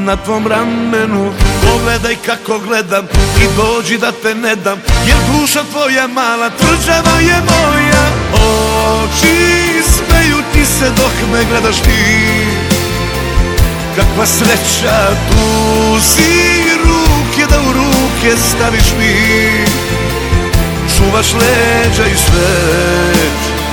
na tvom ramenu. Pogledaj kako gledam i dođi da te ne dam, jer duša tvoja mala tvrđava je moja. Oči smeju ti se dok me gledaš ti, kakva sreća tu si, ruke da u ruke staviš mi. Čuvaš leđa i sve